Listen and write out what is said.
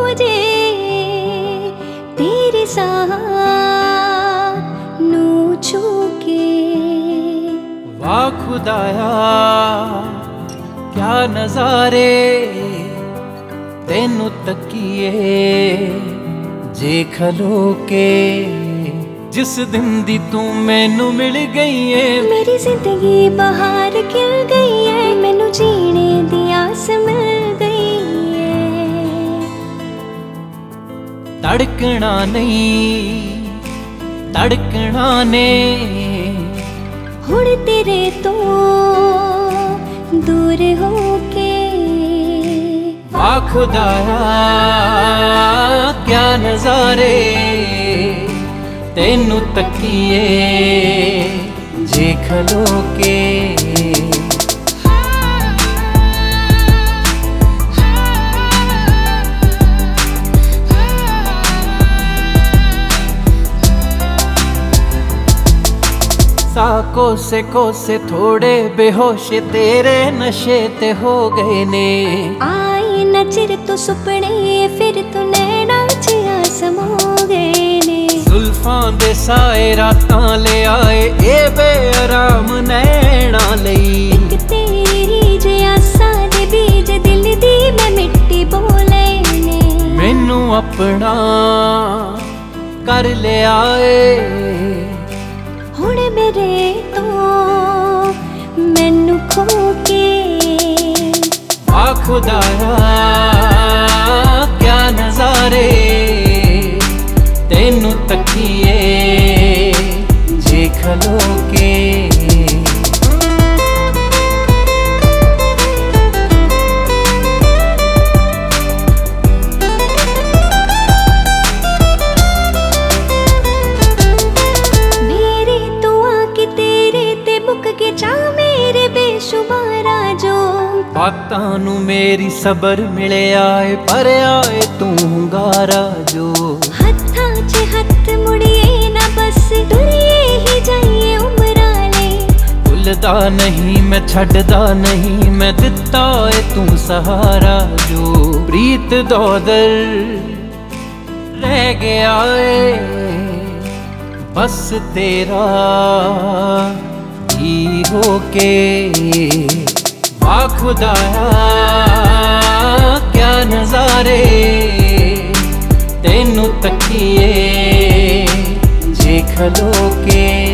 ਜੇ ਤੇਰੇ ਸਾਹ ਨੂੰ ਛੂ ਕੇ। वाह खुदाया क्या नज़ारे तेनू तकिए जे खलो के। जिस दिन दी तू मैनू मिल गई है मेरी जिंदगी बहार खिल गई है, मैनू जीने दी आस मिल गई है। तड़कना नहीं तड़कना ने हुण तेरे तो दूर हो के। वाह खुदाया क्या नज़ारे तेनू तकिए जे खलो के। सा कोसे थोड़े बेहोश तेरे नशे ते हो गए ने। आए न चिर तो सुपने फिर तू नैना चिया समो गए ने। जुल्फां दे साए रातां ले आए ए बेआराम नैना लई। एक तेरी जियासा दे बीज दिल दी मैं मिट्टी बोले ने। मैनू अपना कर ले आए हुण मेरे तो मैनू खो के। वाह खुदाया क्या नज़ारे तेनू तकिए जे खलो के। बातां नू मेरी सबर मिले आए पर आए तू गारा जो। हत्थां च हत्थ मुड़िए ना बस तुरिए ही जाइए उमराले। भुलदा नहीं मैं छड्डदा नहीं मैं दिता है तू सहारा जो। प्रीत दौदर रह गया है बस तेरा ही होके। वाह खुदाया क्या नज़ारे तेनू तकिए जे खलो के।